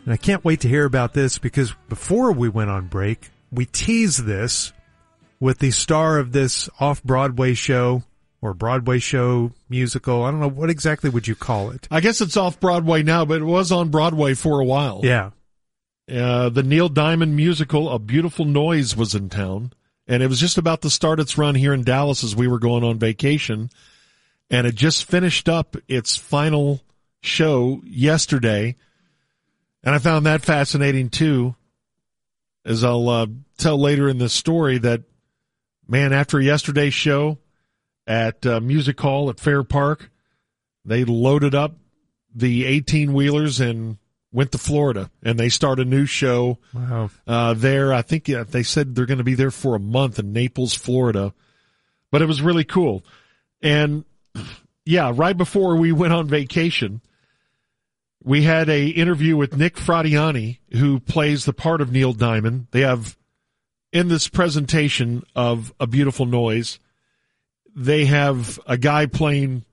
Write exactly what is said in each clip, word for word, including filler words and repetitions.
And I can't wait to hear about this because before we went on break, we teased this with the star of this off-Broadway show or Broadway show musical. I don't know, what exactly would you call it? I guess it's off-Broadway now, but it was on Broadway for a while. Yeah. Uh, the Neil Diamond musical, A Beautiful Noise, was in town. And it was just about to start its run here in Dallas as we were going on vacation. And it just finished up its final show yesterday. And I found that fascinating, too, as I'll uh, tell later in this story that, man, after yesterday's show at uh, Music Hall at Fair Park, they loaded up the eighteen-wheelers and went to Florida, and they start a new show wow. uh, there. I think uh, they said they're going to be there for a month in Naples, Florida. But it was really cool. And, yeah, right before we went on vacation, we had a interview with Nick Fradiani, who plays the part of Neil Diamond. They have, in this presentation of A Beautiful Noise, they have a guy playing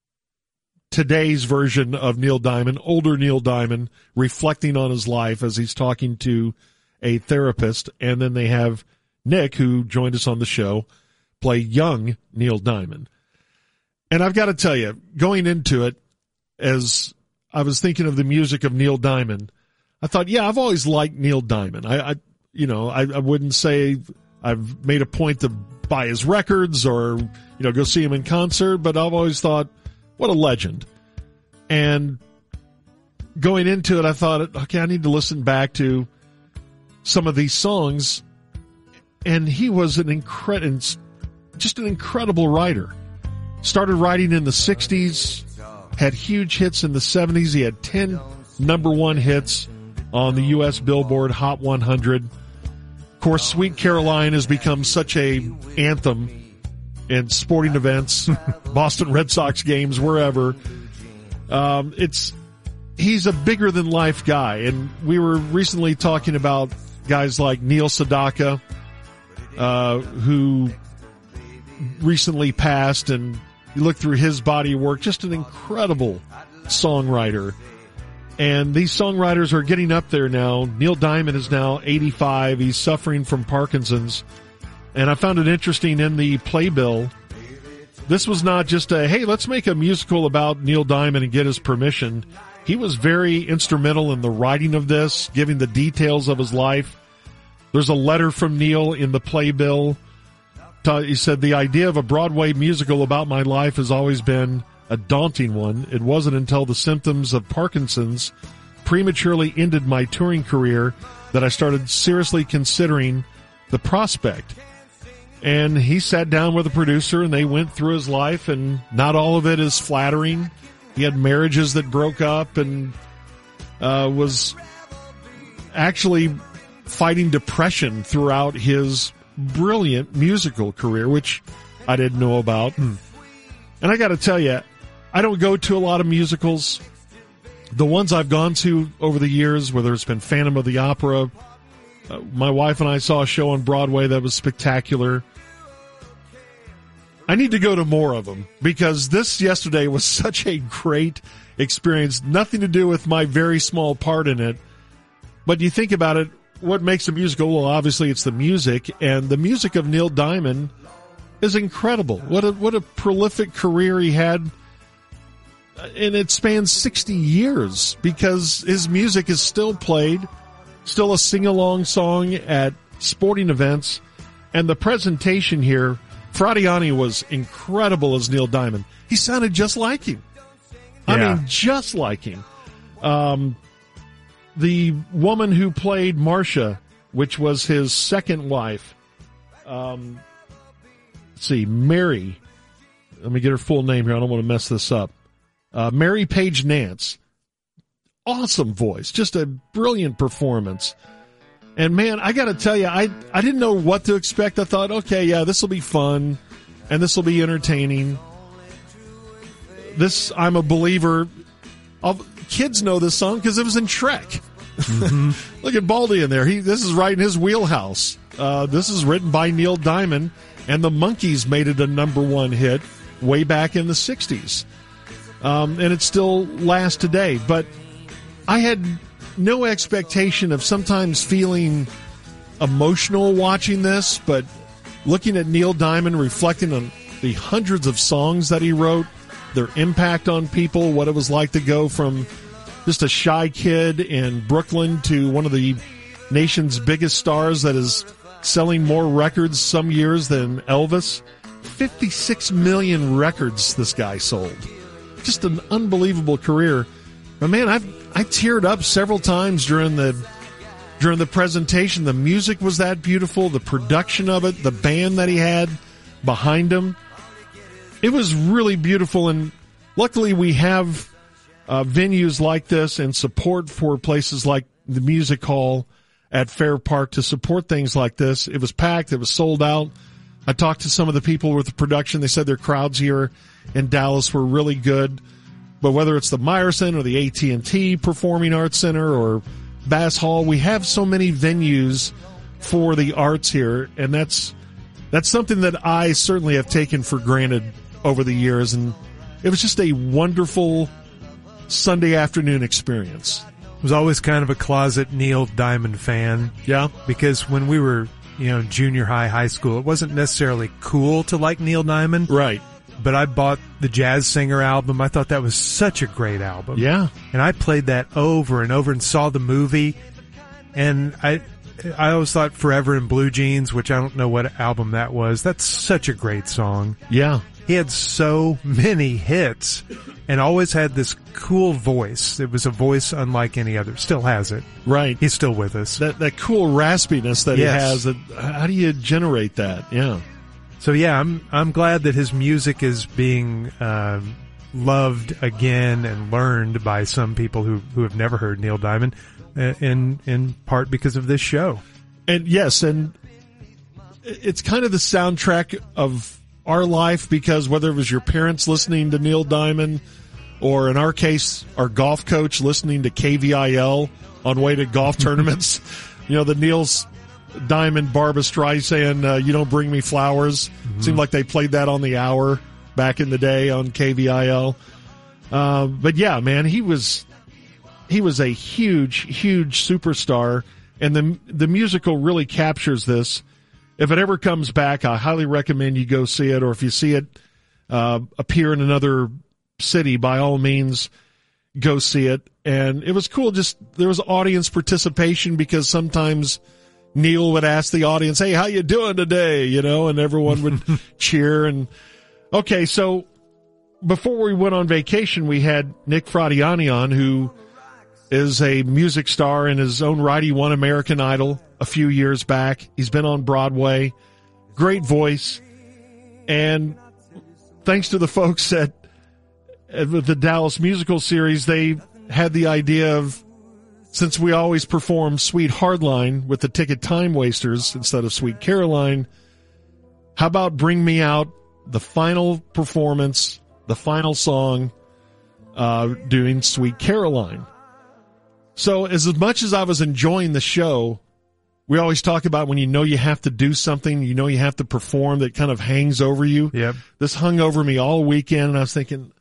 today's version of Neil Diamond, older Neil Diamond, reflecting on his life as he's talking to a therapist. And then they have Nick, who joined us on the show, play young Neil Diamond. And I've got to tell you, going into it, as I was thinking of the music of Neil Diamond, I thought, yeah, I've always liked Neil Diamond. I, I you know, I, I wouldn't say I've made a point to buy his records or, you know, go see him in concert, but I've always thought, what a legend. And going into it, I thought, okay, I need to listen back to some of these songs. And he was an incredible, just an incredible writer. Started writing in the sixties, had huge hits in the seventies. He had ten number one hits on the U S Billboard Hot one hundred. Of course, Sweet Caroline has become such a anthem in sporting events, Boston Red Sox games, wherever. Um, it's he's a bigger than life guy, and we were recently talking about guys like Neil Sedaka, uh, who recently passed, and you look through his body of work, just an incredible songwriter. And these songwriters are getting up there now. Neil Diamond is now eighty-five. He's suffering from Parkinson's. And I found it interesting in the playbill, this was not just a, hey, let's make a musical about Neil Diamond and get his permission. He was very instrumental in the writing of this, giving the details of his life. There's a letter from Neil in the playbill. He said, the idea of a Broadway musical about my life has always been a daunting one. It wasn't until the symptoms of Parkinson's prematurely ended my touring career that I started seriously considering the prospect. And he sat down with a producer, and they went through his life, and not all of it is flattering. He had marriages that broke up and uh, was actually fighting depression throughout his brilliant musical career, which I didn't know about. Hmm. And I got to tell you, I don't go to a lot of musicals. The ones I've gone to over the years, whether it's been Phantom of the Opera, uh, my wife and I saw a show on Broadway that was spectacular. I need to go to more of them because this yesterday was such a great experience. Nothing to do with my very small part in it. But you think about it, what makes a musical? Well, obviously it's the music, and the music of Neil Diamond is incredible. What a, what a prolific career he had. And it spans sixty years because his music is still played, still a sing-along song at sporting events. And the presentation here, Fradiani was incredible as Neil Diamond. He sounded just like him. I Yeah. mean, just like him. Um, the woman who played Marcia, which was his second wife, um, let's see, Mary. Let me get her full name here. I don't want to mess this up. Uh, Mary Page Nance. Awesome voice. Just a brilliant performance. And, man, I got to tell you, I, I didn't know what to expect. I thought, okay, yeah, this will be fun, and this will be entertaining. This, I'm a believer. Of, kids know this song because it was in Shrek. Mm-hmm. Look at Baldy in there. He This is right in his wheelhouse. Uh, this is written by Neil Diamond, and the Monkees made it a number one hit way back in the sixties. Um, and it still lasts today. But I had no expectation of sometimes feeling emotional watching this, but looking at Neil Diamond, reflecting on the hundreds of songs that he wrote, their impact on people, what it was like to go from just a shy kid in Brooklyn to one of the nation's biggest stars that is selling more records some years than Elvis. fifty-six million records this guy sold. Just an unbelievable career. But man, I've I teared up several times during the during the presentation. The music was that beautiful, the production of it, the band that he had behind him. It was really beautiful, and luckily we have uh, venues like this and support for places like the Music Hall at Fair Park to support things like this. It was packed. It was sold out. I talked to some of the people with the production. They said their crowds here in Dallas were really good. But whether it's the Meyerson or the A T and T Performing Arts Center or Bass Hall, we have so many venues for the arts here, and that's that's something that I certainly have taken for granted over the years. And it was just a wonderful Sunday afternoon experience. I was always kind of a closet Neil Diamond fan. Yeah. Because when we were, you know, junior high, high school, it wasn't necessarily cool to like Neil Diamond. Right. But I bought the Jazz Singer album. I thought that was such a great album. Yeah. And I played that over and over and saw the movie. And I I always thought Forever in Blue Jeans, which I don't know what album that was. That's such a great song. Yeah. He had so many hits and always had this cool voice. It was a voice unlike any other. Still has it. Right. He's still with us. That that cool raspiness that Yes. he has. That, how do you generate that? Yeah. So yeah, I'm I'm glad that his music is being um, loved again and learned by some people who who have never heard Neil Diamond, uh, in in part because of this show. And yes, and it's kind of the soundtrack of our life, because whether it was your parents listening to Neil Diamond, or in our case, our golf coach listening to K V I L on way to golf tournaments, you know, the Neil's Diamond, Barbra Streisand, uh, You Don't Bring Me Flowers. Mm-hmm. Seemed like they played that on the hour back in the day on K V I L. Uh, but yeah, man, he was, he was a huge, huge superstar, and the, the musical really captures this. If it ever comes back, I highly recommend you go see it, or if you see it, uh, appear in another city, by all means, go see it. And it was cool. Just, there was audience participation, because sometimes Neil would ask the audience, "Hey, how you doing today?" You know, and everyone would cheer. And okay, so before we went on vacation, we had Nick Fradiani on, who is a music star in his own right. He won American Idol a few years back. He's been on Broadway. Great voice. And thanks to the folks at, at the Dallas Musical Series, they had the idea of, since we always perform Sweet Hardline with the Ticket Time Wasters instead of Sweet Caroline, how about Bring Me Out, the final performance, the final song, uh, doing Sweet Caroline. So as much as I was enjoying the show, we always talk about when you know you have to do something, you know you have to perform, that kind of hangs over you. Yep. This hung over me all weekend, and I was thinking,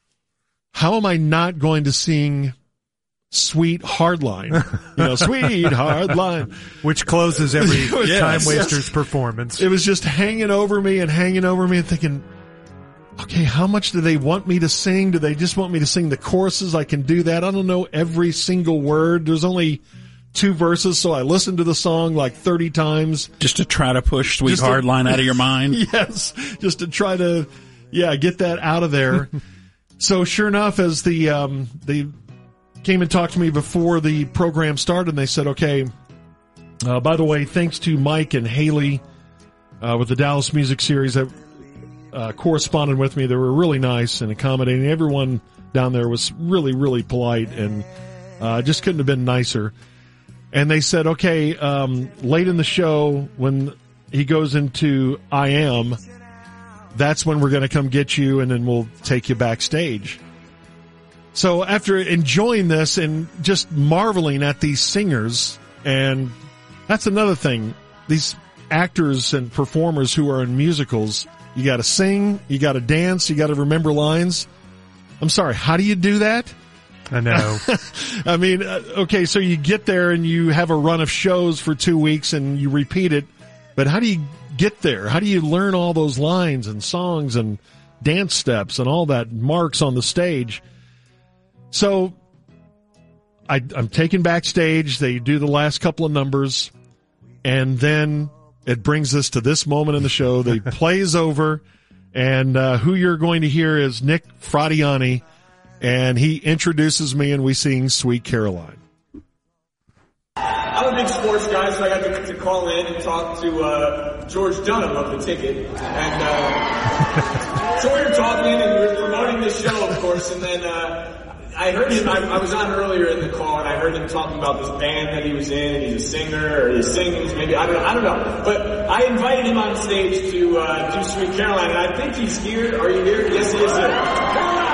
how am I not going to sing Sweet Hardline? You know, Sweet Hardline. Which closes every Yes, Time yes. Wasters performance. It was just hanging over me and hanging over me and thinking, okay, how much do they want me to sing? Do they just want me to sing the choruses? I can do that. I don't know every single word. There's only two verses, so I listened to the song like thirty times. Just to try to push Sweet Just to- Hardline out of your mind? Yes, just to try to, yeah, get that out of there. So sure enough, as the, um, they came and talked to me before the program started, and they said, okay, uh, by the way, thanks to Mike and Haley, uh, with the Dallas Music Series that, uh, corresponded with me. They were really nice and accommodating. Everyone down there was really, really polite, and, uh, just couldn't have been nicer. And they said, okay, um, late in the show, when he goes into I Am, that's when we're going to come get you, and then we'll take you backstage. So after enjoying this and just marveling at these singers, and that's another thing, these actors and performers who are in musicals, you got to sing, you got to dance, you got to remember lines. I'm sorry, how do you do that? I know. I mean, uh, okay, so you get there and you have a run of shows for two weeks and you repeat it, but how do you get there? How do you learn all those lines and songs and dance steps and all that marks on the stage? So I, I'm taken backstage. They do the last couple of numbers, and then it brings us to this moment in the show. They plays over, and uh, who you're going to hear is Nick Fradiani, and he introduces me, and we sing Sweet Caroline. I'm a big sports guy, so I got to, to call in and talk to uh, George Dunham of The Ticket. And uh, so we were talking, and we were promoting this show, of course, and then uh, I heard him, I, I was on earlier in the call, and I heard him talking about this band that he was in. He's a singer, or he sings, maybe, I don't know, I don't know. But I invited him on stage to uh, do Sweet Caroline, and I think he's here. Are you here? Yes, he is here. Caroline!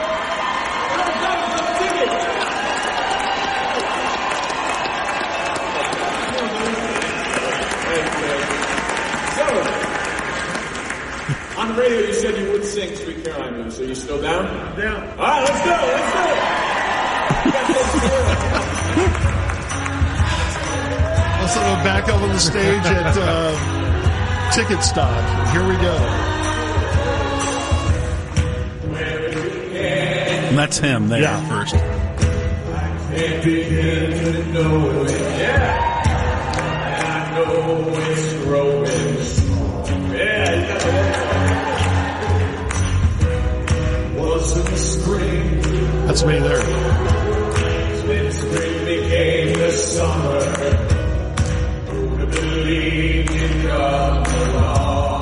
On the radio, you said you would sing Sweet Caroline with us. So you still down? I'm down. All right, let's go. Let's go. Also, we're back up on the stage at uh, Ticket Stop. Here we go. And that's him there Yeah. first. Can't begin to know it. Yeah. And I know it's growing strong. Yeah, you got that. Wasn't spring. That's me there. When spring became the summer, who to believe in God along?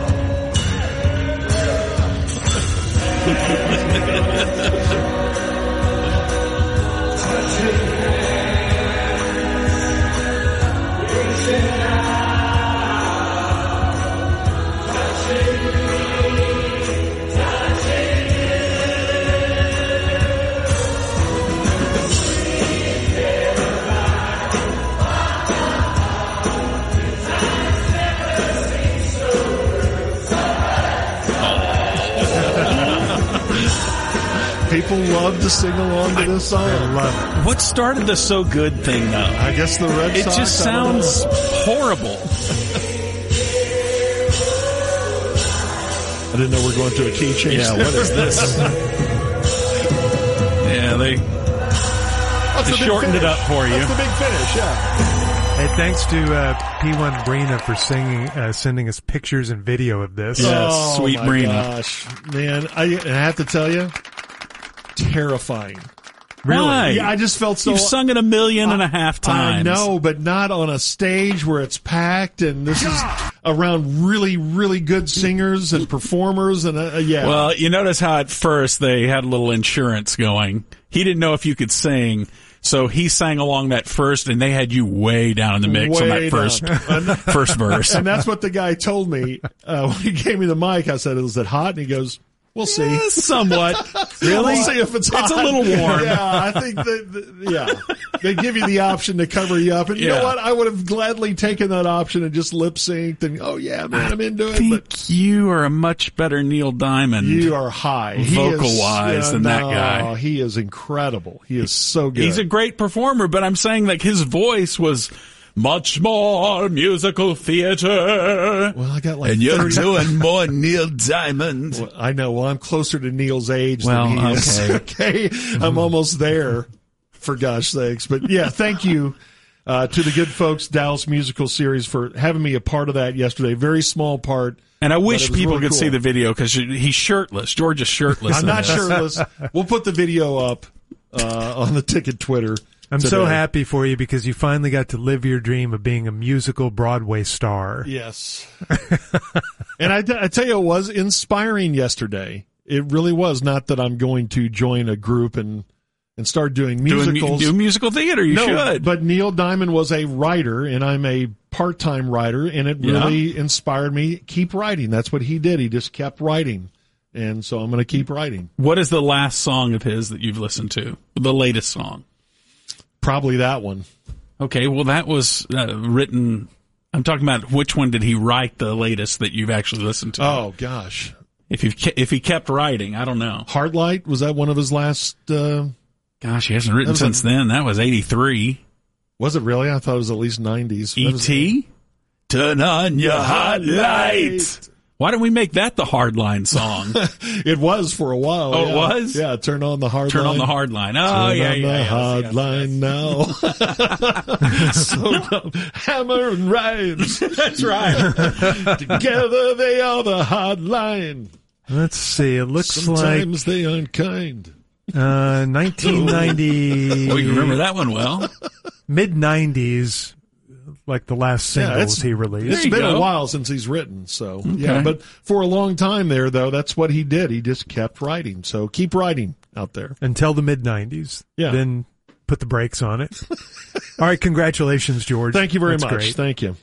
Touching hands, reaching out, touching me, touching People love to sing along to this song. I love it. What started the So Good thing, though? I guess the Red It Sox. just I don't know. sounds horrible. I didn't know we were going to a key change. Yeah, what is this? Yeah, they, That's they the big shortened it finish. up for you. That's the big finish, yeah. Hey, thanks to uh, P one Brina for singing, uh, sending us pictures and video of this. Yeah. Yes, oh, sweet my Brina. gosh. Man, I, I have to tell you, terrifying. Really? Why? Yeah, I just felt so... You've sung it a million and a half times. I know, but not on a stage where it's packed, and this is around really, really good singers and performers, and uh, yeah. Well, you notice how at first they had a little insurance going. He didn't know if you could sing, so he sang along that first, and they had you way down in the mix on Way that first down. first verse. And that's what the guy told me uh, when he gave me the mic. I said, "Is it hot?" And he goes, "We'll see." Eh, somewhat. Really? We'll see if it's hot. It's a little warm. Yeah, I think that, that yeah, they give you the option to cover you up, and you Yeah. know what? I would have gladly taken that option and just lip synced and oh yeah, man, I'm into I it. think But you are a much better Neil Diamond. you are high, He is- Vocal-wise than that no, guy. He is incredible. He is so good. He's a great performer, but I'm saying like his voice was much more musical theater. well, I got like And you're thirty doing more Neil Diamond. Well, I know. Well, I'm closer to Neil's age Well, than he is. okay. Okay, I'm almost there, for gosh sakes. But yeah, thank you uh, to the good folks, Dallas Musical Series, for having me a part of that yesterday. Very small part. And I but wish it was people really could cool. see the video because he's shirtless. George is shirtless. I'm in not this. shirtless. We'll put the video up uh, on the Ticket Twitter. I'm so today. happy for you because you finally got to live your dream of being a musical Broadway star. Yes. And I, I tell you, it was inspiring yesterday. It really was. Not that I'm going to join a group and and start doing Doing, musicals. do musical theater. You no, should. but Neil Diamond was a writer, and I'm a part-time writer, and it Yeah. really inspired me. Keep writing. That's what he did. He just kept writing, and so I'm going to keep writing. What is the last song of his that you've listened to? The latest song. Probably that one. Okay, well that was uh, written. I'm talking about which one did he write the latest that you've actually listened to? Oh gosh, If you if he kept writing, I don't know. Heartlight, was that one of his last uh, Gosh, he hasn't written That was since a- then. That was eighty-three. Was it really? I thought it was at least nineties. E T? Turn on your hot lights. Why don't we make that the Hardline song? It was for a while. Oh, it yeah. was? Yeah, turn on the hard Turn line. on the Hardline. Oh, Turn yeah, on yeah, the yeah. hard yes, line now. So dumb. Hammer and rhymes. That's right. Together they are the hard line. Let's see. It looks Sometimes they aren't kind. like uh, nineteen ninety, Oh, you remember that one well. mid nineties, like the last Yeah, singles it's- he released. It's you been go. a while since he's written, so yeah. But for a long time there, though, that's what he did. He just kept writing. So keep writing out there. Until the mid nineties. Yeah. Then put the brakes on it. All right. Congratulations, George. Thank you very That's much. great. Thank you.